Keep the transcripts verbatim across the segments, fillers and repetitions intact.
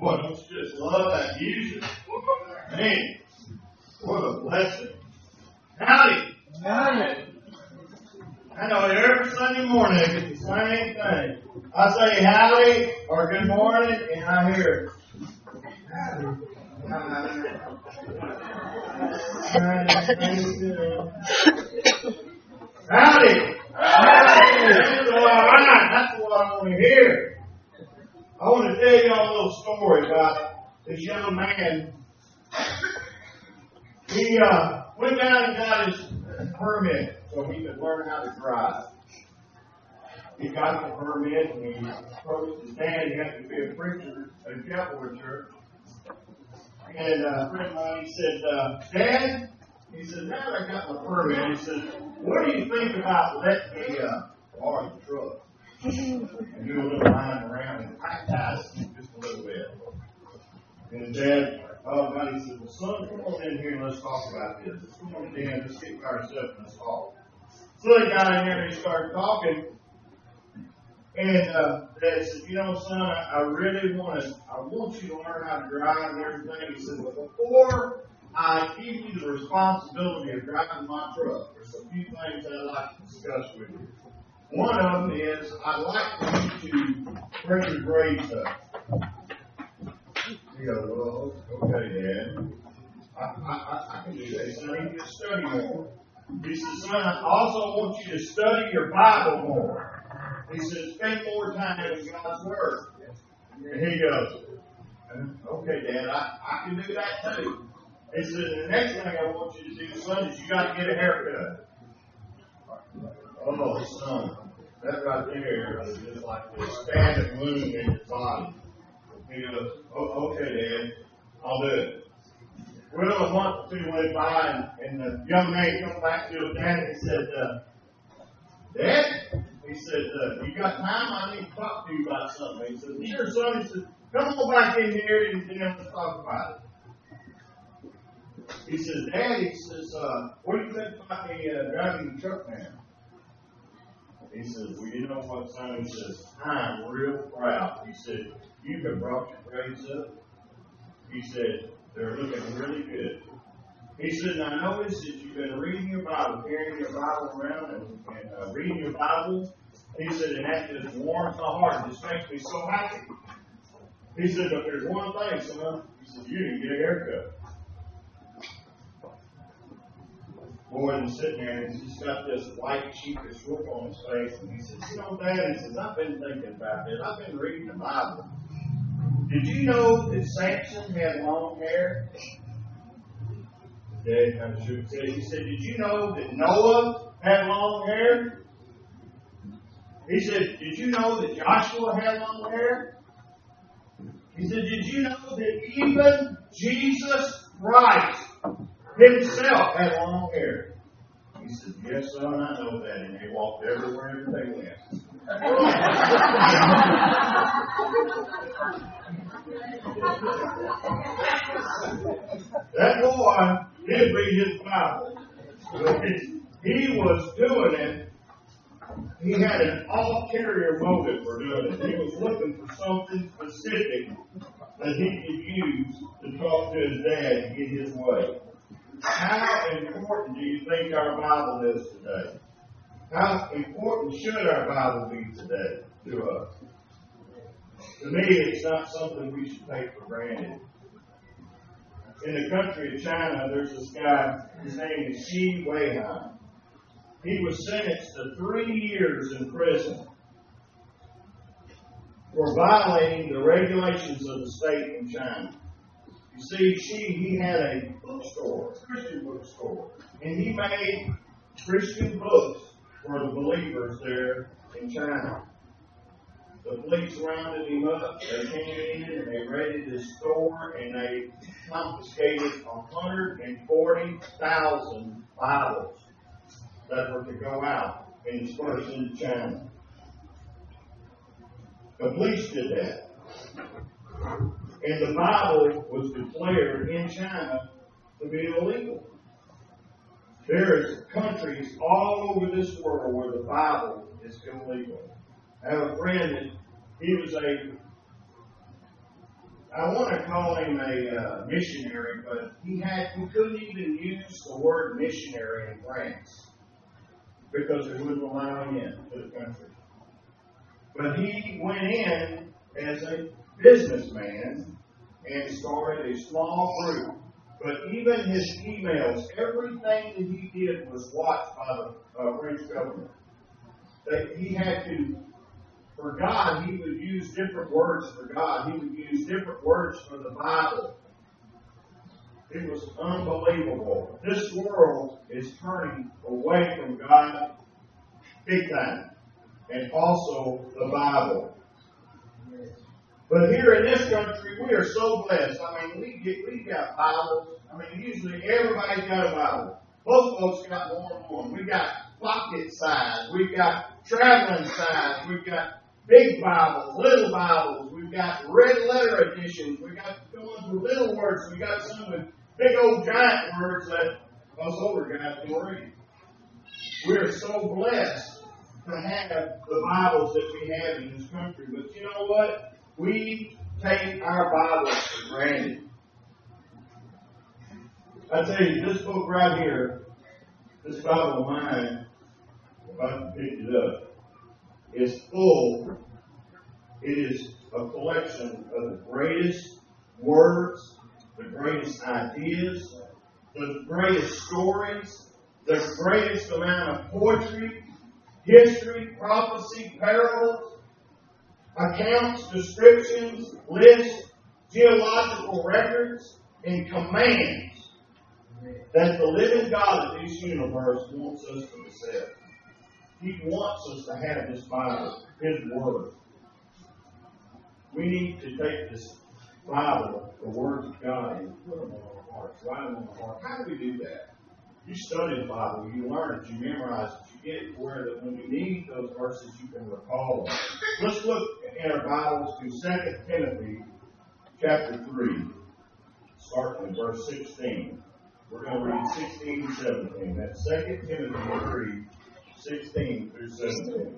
Boy, don't you just love that music? Man, what a blessing. Howdy. Howdy. I know every Sunday morning I get the same thing. I say howdy or good morning, and I hear howdy. Howdy. Howdy. That's all right. That's what I want to hear. I want to tell you all a little story about this young man. He uh, went down and got his permit so he could learn how to drive. He got the permit and he approached his dad. He had to be a preacher at a Chapel church. And uh, a friend of mine, he said, uh, Dad, he said, now that I got my permit, he said, what do you think about letting me uh, borrow the truck? And do a little line around and practice just a little bit. And his dad, oh God, he said, well, son, come on in here and let's talk about this. Let's come on in, let's get by ourselves and let's talk. So they got in there and they started talking. And uh, Dad said, you know, son, I, I really want to, I want you to learn how to drive and everything. He said, well, before I give you the responsibility of driving my truck, there's a few things I'd like to discuss with you. One of them is I'd like for you to bring your grades up. He goes, well, okay, Dad. I, I, I can do that. He said, I need you to study more. He said, son, I also want you to study your Bible more. He said, spend more time in God's Word. And he goes, okay, Dad, I, I can do that too. He said, the next thing I want you to do, son, is you got to get a haircut. Oh, son, that right there is just like the standing wound in your body. He goes, oh, okay, Dad, I'll do it. Well, a month or two went by, and, and the young man came back to his dad and he said, uh, Dad, he said, uh, you got time? I need to talk to you about something. He said, sure, son. He said, come on back in here and then let's talk about it. He says, Dad, he says, uh, what do you think about me uh, driving the truck now? He says, well, you know what, son? He says, I'm real proud. He said, you have brought your grades up. He said, they're looking really good. He said, I noticed that you've been reading your Bible, carrying your Bible around and, and uh, reading your Bible. He said, and that just warms my heart. It just makes me so happy. He said, but there's one thing, son. He said, you need to get a haircut. Boy is sitting there and he's just got this white, sheepish look on his face. And he says, you know, Dad, he says, I've been thinking about this. I've been reading the Bible. Did you know that Samson had long hair? Dad kind of shook his head. He said, did you know that Noah had long hair? He said, did you know that Joshua had long hair? He said, did you know that even Jesus Christ himself had long hair? He said, yes, son, I know that. And they walked everywhere they went. That boy did read his Bible. But he was doing it. He had an ulterior motive for doing it. He was looking for something specific that he could use to talk to his dad and get his way. How important do you think our Bible is today? How important should our Bible be today to us? To me, it's not something we should take for granted. In the country of China, there's this guy, his name is Xi Weihan. He was sentenced to three years in prison for violating the regulations of the state in China. You see, Xi, he had a bookstore, a Christian bookstore, and he made Christian books for the believers there in China. The police rounded him up, they came in and they raided his store and they confiscated one hundred forty thousand Bibles that were to go out and disperse into China. The police did that. And the Bible was declared in China to be illegal. There is countries all over this world where the Bible is illegal. I have a friend that he was a I want to call him a uh, missionary, but he had he couldn't even use the word missionary in France because they wouldn't allow him in to the country. But he went in as a businessman and started a small group. But even his emails, everything that he did was watched by the uh, French government. That he had to, for God, he would use different words for God. He would use different words for the Bible. It was unbelievable. This world is turning away from God big time. And also the Bible. But here in this country, we are so blessed. I mean, we get we got Bibles. I mean, usually everybody's got a Bible. Most folks got more than one. We got pocket size. We've got traveling size. We've got big Bibles, little Bibles. We've got red letter editions. We've got the ones with little words. We've got some with big old giant words that us older guys can read. We are so blessed to have the Bibles that we have in this country. But you know what? We take our Bibles for granted. I tell you, this book right here, this Bible of mine, if I can pick it up, is full. It is a collection of the greatest words, the greatest ideas, the greatest stories, the greatest amount of poetry, history, prophecy, parables, accounts, descriptions, lists, geological records, and commands that the living God of this universe wants us to accept. He wants us to have this Bible, His Word. We need to take this Bible, the words of God, and put them on our hearts, write them on our hearts. How do we do that? You study the Bible, you learn it, you memorize it, you get it where that when you need those verses, you can recall them. Let's look in our Bibles to Second Timothy chapter three, starting in verse sixteen. We're going to read sixteen and seventeen. That's Second Timothy three, sixteen through seventeen.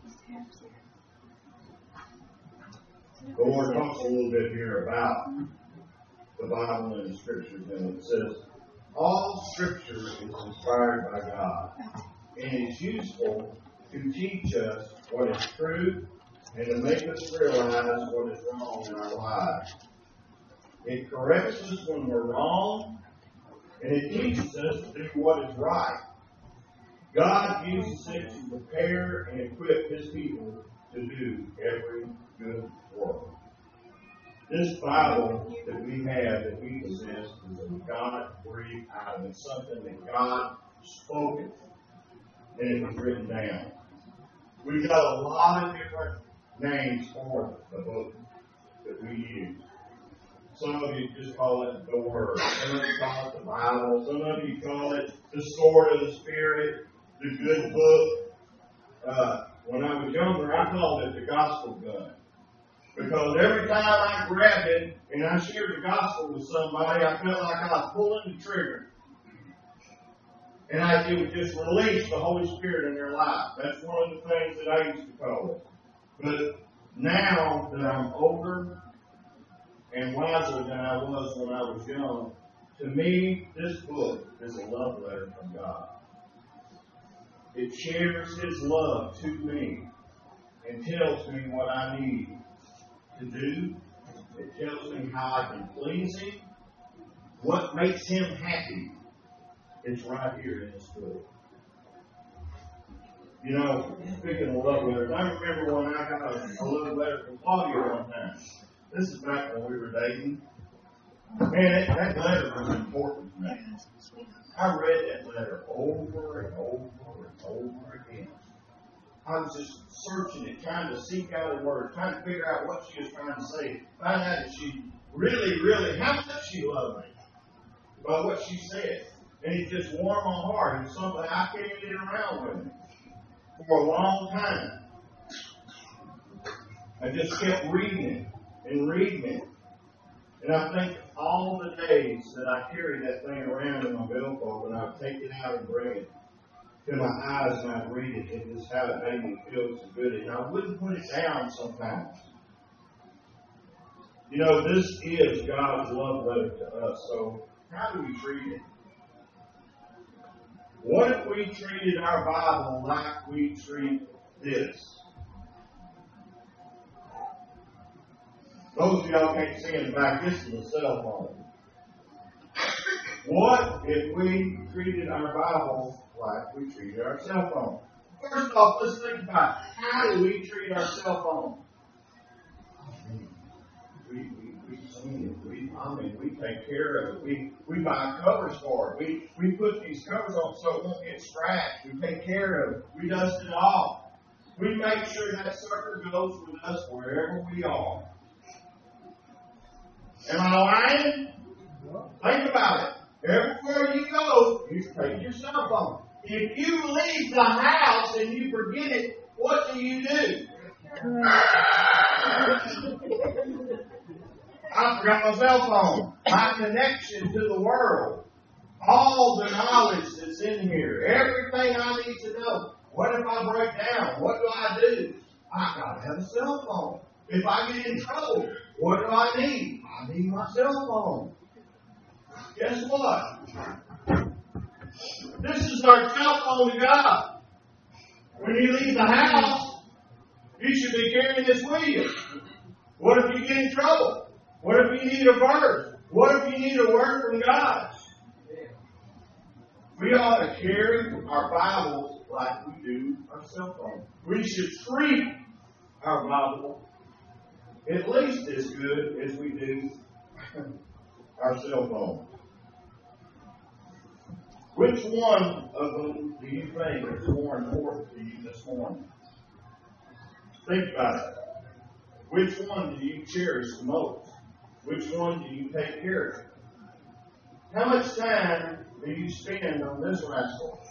The Lord talks a little bit here about the Bible and the Scriptures, and it says, all Scripture is inspired by God, and is useful to teach us what is true and to make us realize what is wrong in our lives. It corrects us when we're wrong, and it teaches us to do what is right. God uses it to prepare and equip His people to do every good work. This Bible that we have, that we possess, is a God-breathed out. It's something that God spoke it, and it was written down. We've got a lot of different names for the book that we use. Some of you just call it the Word. Some of you call it the Bible. Some of you call it the Sword of the Spirit, the Good Book. Uh, when I was younger, I called it the Gospel Gun. Because every time I grabbed it and I shared the gospel with somebody, I felt like I was pulling the trigger. And I it would just release the Holy Spirit in their life. That's one of the things that I used to call it. But now that I'm older and wiser than I was when I was young, to me, this book is a love letter from God. It shares His love to me and tells me what I need to do. It tells me how I can please Him. What makes Him happy is right here in this book. You know, speaking of love letters, I remember when I got a, a love letter from Claudia one time. This is back when we were dating. Man, that, that letter was important to me. I read that letter over and over and over again. I was just searching it, trying to seek out a word, trying to figure out what she was trying to say. Find out that she really, really, how much she loved me by what she said. And it just warmed my heart. It's something I carried it around with me for a long time. I just kept reading it and reading it. And I think all the days that I carried that thing around in my billfold, and I would take it out and bring it to my eyes and I'd read it, and just how it made me feel so good. And I wouldn't put it down sometimes. You know, this is God's love letter to us. So how do we treat it? What if we treated our Bible like we treat this? Those of y'all can't see in the back, this is a cell phone. What if we treated our Bible like we treated our cell phone? First off, let's think about it. How do we treat our cell phone? We, we, we clean it. We, I mean, we take care of it. We, we buy covers for it. We, we put these covers on so it won't get scratched. We take care of it. We dust it off. We make sure that sucker goes with us wherever we are. Am I lying? Think about it. Everywhere you go, you take your cell phone. If you leave the house and you forget it, what do you do? I forgot my cell phone. My connection to the world. All the knowledge that's in here. Everything I need to know. What if I break down? What do I do? I gotta have a cell phone. If I get in trouble, what do I need? I need my cell phone. Guess what? This is our cell phone to God. When you leave the house, you should be carrying this with you. What if you get in trouble? What if you need a verse? What if you need a word from God? We ought to carry our Bibles like we do our cell phone. We should treat our Bible at least as good as we do our cell phone. Which one of them do you think is more important to you this morning? Think about it. Which one do you cherish the most? Which one do you take care of? How much time do you spend on this rascal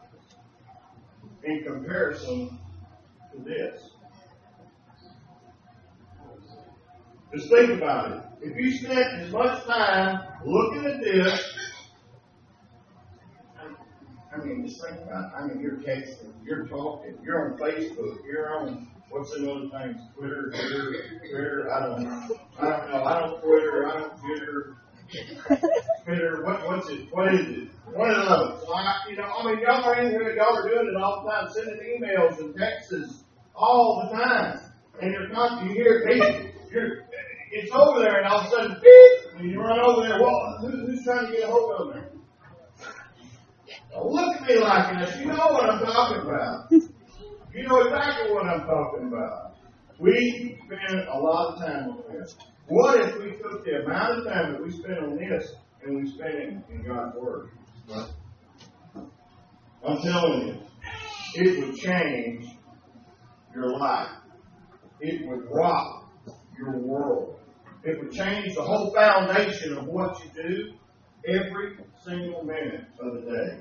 in comparison to this? Just think about it. If you spent as much time looking at this, I mean, just think about it. I mean, you're texting, you're talking, you're on Facebook, you're on, what's the other things? Twitter, Twitter, Twitter, I don't know. I don't know. I don't Twitter, I don't Twitter. Twitter, what, what's it? What is it? One of those. So I, you know, I mean, y'all are in here, y'all are doing it all the time, sending emails and texts all the time. And you're not, you hear it, you're, it's over there, and all of a sudden, beep, and you run over there. Well, who, who's trying to get a hold of them? Don't look at me like this. You know what I'm talking about. You know exactly what I'm talking about. We spend a lot of time on this. What if we took the amount of time that we spend on this and we spend it in God's Word? Right? I'm telling you, it would change your life. It would rock your world. It would change the whole foundation of what you do every single minute of the day.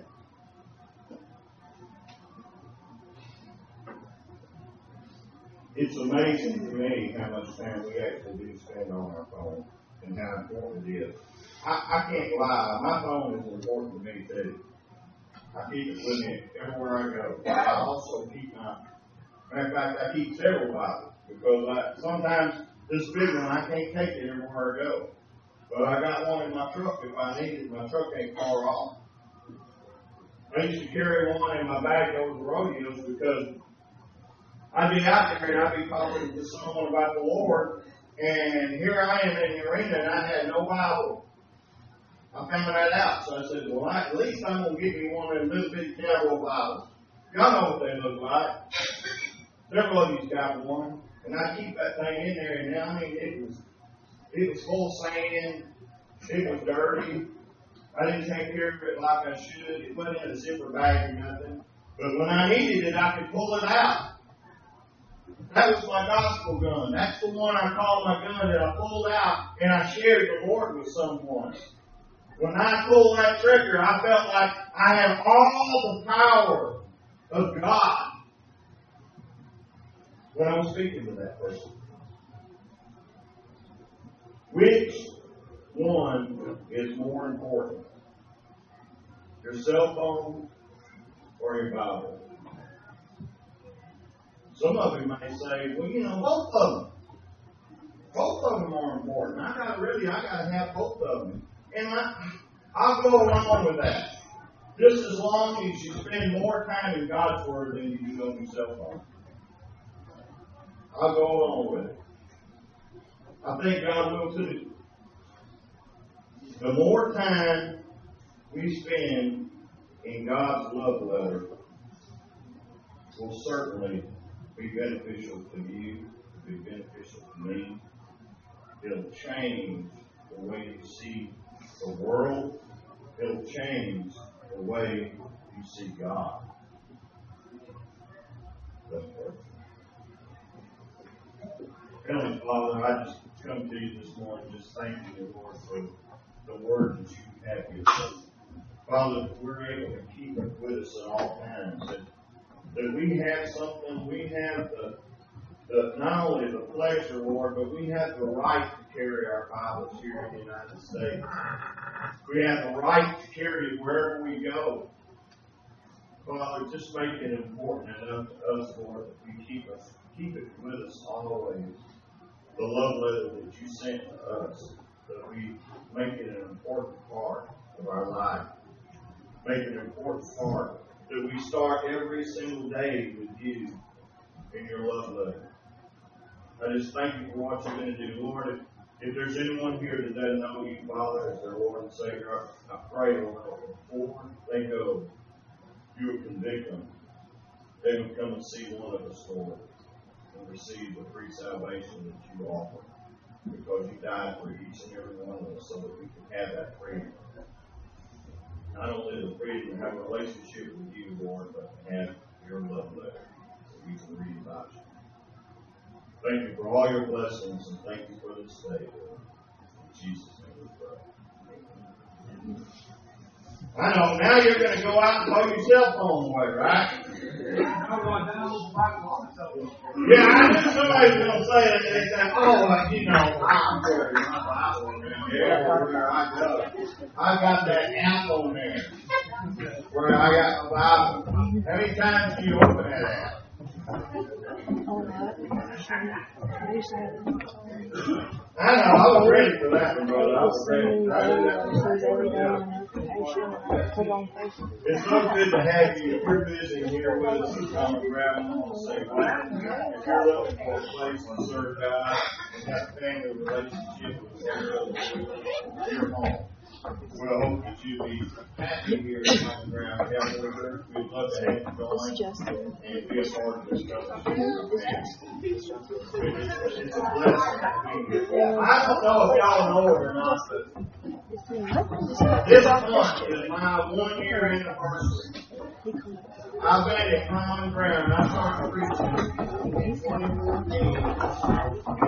It's amazing to me how much time we actually do spend on our phone and how important it is. I, I can't lie. My phone is important to me too. I keep it with me everywhere I go. I also keep my, matter of fact, I keep several Bibles because I, sometimes this big one, I can't take it everywhere I go. But I got one in my truck if I need it. My truck ain't far off. I used to carry one in my bag over the rodeos because I'd be out there and I'd be talking to someone about the Lord, and here I am in the arena and I had no Bible. I found that out, so I said, well, I, at least I'm going to get me one of them little bitty cowboy Bibles. Y'all know what they look like. Several of you's got one, and I keep that thing in there, and now, I mean, it was, it was full of sand, it was dirty. I didn't take care of it like I should. It wasn't in a zipper bag or nothing. But when I needed it, I could pull it out. That was my gospel gun. That's the one I called my gun that I pulled out and I shared the Lord with someone. When I pulled that trigger, I felt like I had all the power of God when I was speaking to that person. Which one is more important? Your cell phone or your Bible? Some of you might say, well, you know, both of them. Both of them are important. I got really, I got to have both of them. And I, I'll go along with that. Just as long as you spend more time in God's Word than you do on your cell phone. I'll go along with it. I think God will too. The more time we spend in God's love letter will certainly be beneficial to you, be beneficial to me. It'll change the way you see the world. It'll change the way you see God. Let's pray. Heavenly Father, I just come to you this morning just thanking you, Lord, for the word that you have given. Father, we're able to keep it with us at all times. That, that we have something, we have the, the not only the pleasure, Lord, but we have the right to carry our Bibles here in the United States. We have the right to carry it wherever we go. Father, just make it important enough to us, Lord, that we keep us keep it with us always. The love letter that you sent to us, that we make it an important part of our life. Make it an important part that we start every single day with you in your love letter. I just thank you for what you're going to do. Lord, if, if there's anyone here that doesn't know you, Father, as their Lord and Savior, I, I pray, Lord, before they go, you will convict them. They will come and see one of us, Lord, and receive the free salvation that you offer. Because you died for each and every one of us so that we can have that freedom. Not only the freedom to have a relationship with you, Lord, but to have your love letter that we can read about you. Thank you for all your blessings and thank you for this day, Lord. In Jesus' name we pray. I know, now you're going to go out and throw your cell phone away, right? Yeah, I knew somebody was going to say that. They said, oh, well, you know, I'm carrying my Bible around here everywhere I go. I got that app on there where I got my Bible. How many times do you open that app? I know, I was ready for that one, brother. I was ready. I knew that was It's so good to have you. If you're visiting here with us, you come and grab them and say, well, if you're looking for a place to serve God and have a family relationship with the your home. Well, I hope that you be happy here in Common Ground Calvary Church. We'd love to have you join and be a part of this fellowship. It's a blessing to be here. I don't know if y'all know it or not, but this month is my one year anniversary. I've been at Common Ground. I started preaching in twenty fourteen.